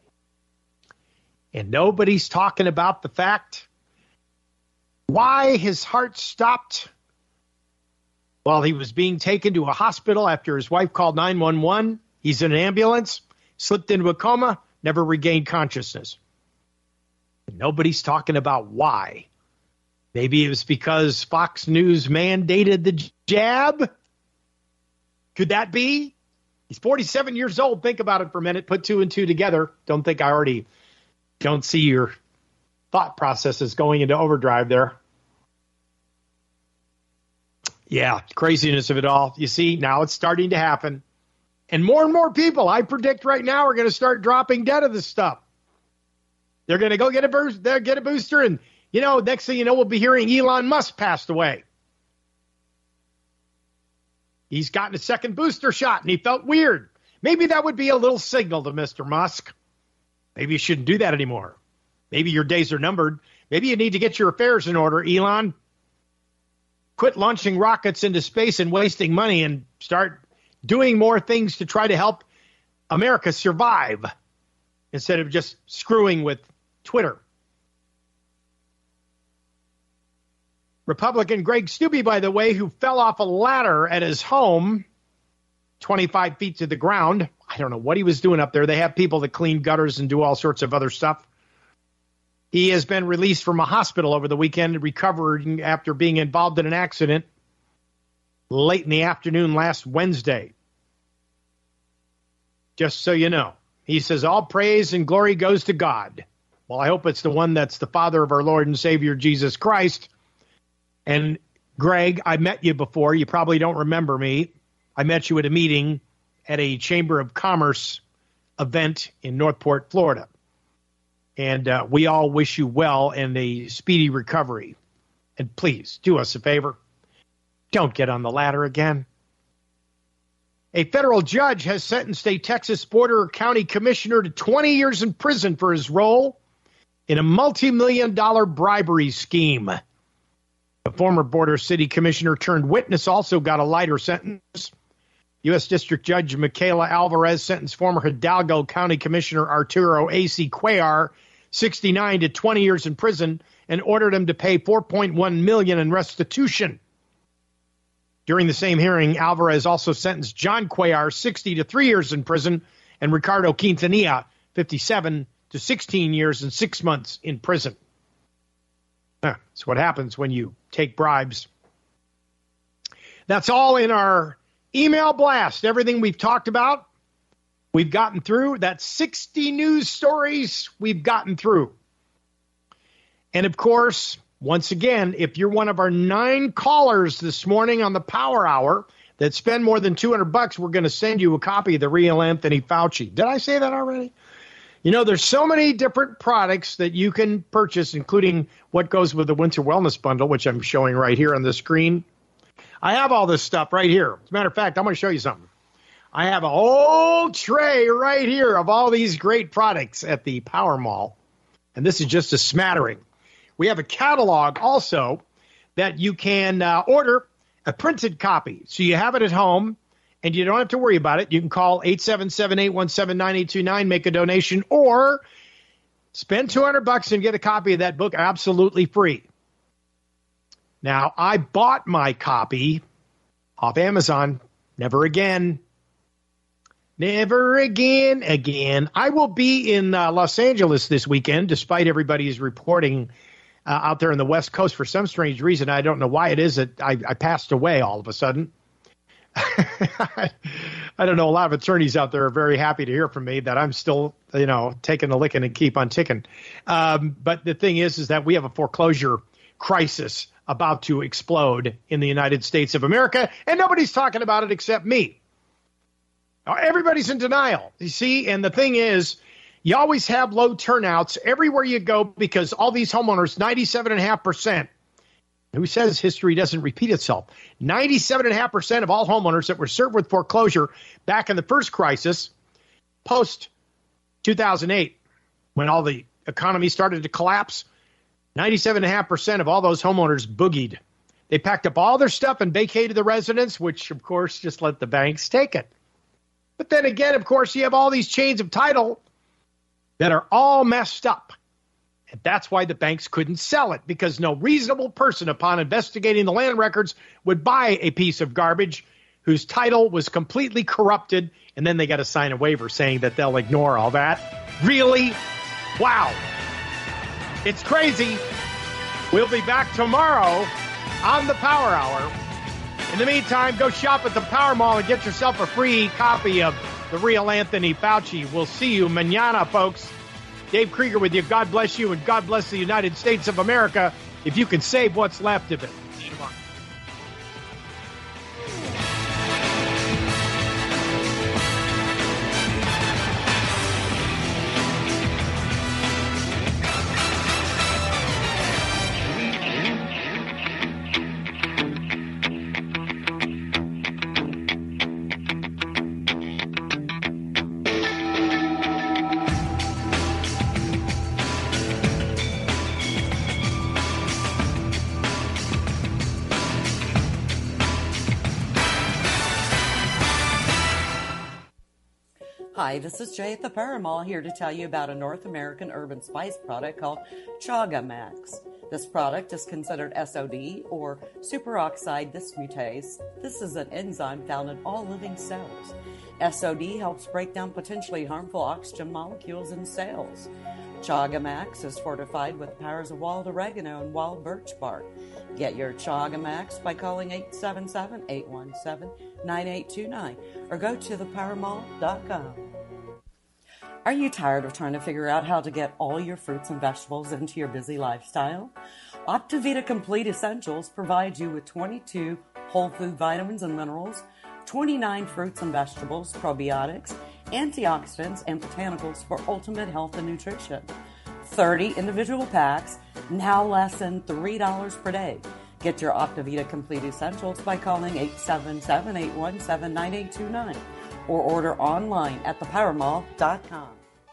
And nobody's talking about the fact why his heart stopped while he was being taken to a hospital after his wife called nine one one. He's in an ambulance, slipped into a coma, never regained consciousness. And nobody's talking about why. Maybe it was because Fox News mandated the jab. Could that be? He's forty-seven years old. Think about it for a minute. Put two and two together. Don't think I already don't see your thought processes going into overdrive there. Yeah, craziness of it all. You see, now it's starting to happen. And more and more people, I predict right now, are going to start dropping dead of this stuff. They're going to go get a boost, they'll get a booster, and, you know, next thing you know, we'll be hearing Elon Musk passed away. He's gotten a second booster shot, and he felt weird. Maybe that would be a little signal to Mister Musk. Maybe you shouldn't do that anymore. Maybe your days are numbered. Maybe you need to get your affairs in order, Elon. Quit launching rockets into space and wasting money and start doing more things to try to help America survive instead of just screwing with Twitter. Republican Greg Steube, by the way, who fell off a ladder at his home, twenty-five feet to the ground. I don't know what he was doing up there. They have people that clean gutters and do all sorts of other stuff. He has been released from a hospital over the weekend, recovering after being involved in an accident late in the afternoon last Wednesday. Just so you know. He says, all praise and glory goes to God. Well, I hope it's the one that's the Father of our Lord and Savior, Jesus Christ. And Greg, I met you before. You probably don't remember me. I met you at a meeting at a Chamber of Commerce event in Northport, Florida. And uh, we all wish you well and a speedy recovery. And please do us a favor. Don't get on the ladder again. A federal judge has sentenced a Texas Border County commissioner to twenty years in prison for his role in a multi-million dollar bribery scheme. The former Border City commissioner turned witness also got a lighter sentence. U S District Judge Michaela Alvarez sentenced former Hidalgo County Commissioner Arturo A C Cuellar, sixty-nine, to twenty years in prison and ordered him to pay four point one million dollars in restitution. During the same hearing, Alvarez also sentenced John Cuellar, sixty, to three years in prison, and Ricardo Quintanilla, fifty-seven, to sixteen years and six months in prison. That's what happens when you take bribes. That's all in our email blast. Everything we've talked about, we've gotten through. That's sixty news stories we've gotten through. And, of course, once again, if you're one of our nine callers this morning on the Power Hour that spend more than two hundred bucks, we're going to send you a copy of The Real Anthony Fauci. Did I say that already? You know, there's so many different products that you can purchase, including what goes with the Winter Wellness Bundle, which I'm showing right here on the screen. I have all this stuff right here. As a matter of fact, I'm going to show you something. I have a whole tray right here of all these great products at the Power Mall, and this is just a smattering. We have a catalog also that you can uh, order a printed copy, so you have it at home, and you don't have to worry about it. You can call eight seven seven, eight one seven, nine eight two nine, make a donation, or spend two hundred bucks and get a copy of that book absolutely free. Now, I bought my copy off Amazon. Never again. Never again, again. I will be in uh, Los Angeles this weekend, despite everybody's reporting uh, out there in the West Coast. For some strange reason, I don't know why it is that I, I passed away all of a sudden. I don't know. A lot of attorneys out there are very happy to hear from me that I'm still, you know, taking the licking and keep on ticking. Um, but the thing is, is that we have a foreclosure crisis about to explode in the United States of America, and nobody's talking about it except me. Everybody's in denial, you see, and the thing is, you always have low turnouts everywhere you go because all these homeowners, ninety-seven point five percent, who says history doesn't repeat itself, ninety-seven point five percent of all homeowners that were served with foreclosure back in the first crisis, post two thousand eight, when all the economy started to collapse, ninety-seven point five percent of all those homeowners boogied. They packed up all their stuff and vacated the residence, which, of course, just let the banks take it. But then again, of course, you have all these chains of title that are all messed up. And that's why the banks couldn't sell it, because no reasonable person, upon investigating the land records, would buy a piece of garbage whose title was completely corrupted, and then they got to sign a waiver saying that they'll ignore all that. Really? Wow. It's crazy. We'll be back tomorrow on the Power Hour. In the meantime, go shop at the Power Mall and get yourself a free copy of The Real Anthony Fauci. We'll see you mañana, folks. Dave Krieger with you. God bless you, and God bless the United States of America if you can save what's left of it. See you tomorrow. Hi, this is Jay at the Power Mall here to tell you about a North American urban spice product called Chaga Max. This product is considered S O D, or superoxide dismutase. This is an enzyme found in all living cells. S O D helps break down potentially harmful oxygen molecules in cells. Chaga Max is fortified with the powers of wild oregano and wild birch bark. Get your Chaga Max by calling eight seven seven, eight one seven, nine eight two nine or go to the power mall dot com. Are you tired of trying to figure out how to get all your fruits and vegetables into your busy lifestyle? Optivita Complete Essentials provides you with twenty-two whole food vitamins and minerals, twenty-nine fruits and vegetables, probiotics, antioxidants, and botanicals for ultimate health and nutrition. thirty individual packs, now less than three dollars per day. Get your Optivita Complete Essentials by calling eight seven seven, eight one seven, nine eight two nine or order online at the power mall dot com.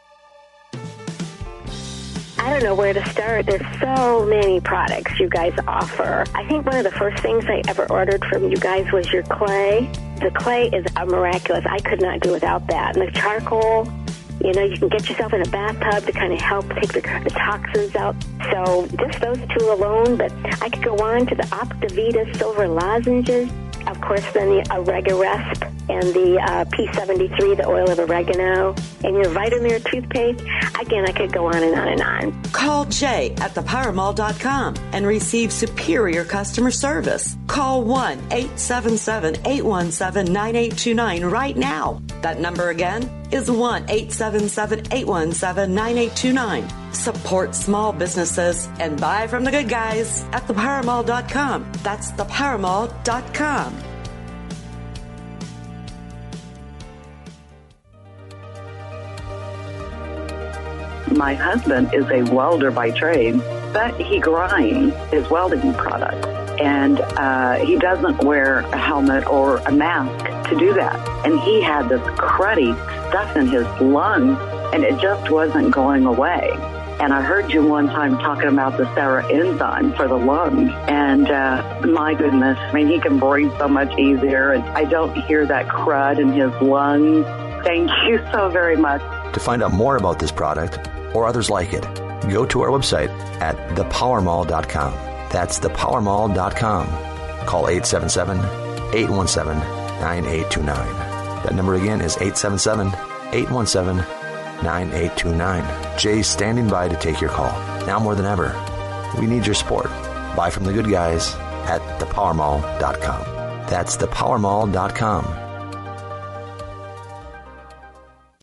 I don't know where to start. There's so many products you guys offer. I think one of the first things I ever ordered from you guys was your clay. The clay is miraculous. I could not do without that. And the charcoal, you know, you can get yourself in a bathtub to kind of help take the, the toxins out. So just those two alone, but I could go on to the Optivita Silver Lozenges. Of course, then the Oregaresp and the uh, P seventy-three, the oil of oregano, and your Vitamir toothpaste. Again, I could go on and on and on. Call Jay at the power mall dot com and receive superior customer service. Call one eight seven seven, eight one seven, nine eight two nine right now. That number again is one eight seven seven, eight one seven, nine eight two nine. Support small businesses and buy from the good guys at the power mall dot com. That's the power mall dot com. My husband is a welder by trade, but he grinds his welding products. And uh, he doesn't wear a helmet or a mask to do that. And he had this cruddy stuff in his lungs, and it just wasn't going away. And I heard you one time talking about the Sarah enzyme for the lungs. And uh, my goodness, I mean, he can breathe so much easier. And I don't hear that crud in his lungs. Thank you so very much. To find out more about this product or others like it, go to our website at the power mall dot com. That's the power mall dot com. Call eight seven seven, eight one seven, nine eight two nine. That number again is eight seven seven, eight one seven, nine eight two nine. Jay's standing by to take your call. Now more than ever, we need your support. Buy from the good guys at the power mall dot com. That's the power mall dot com.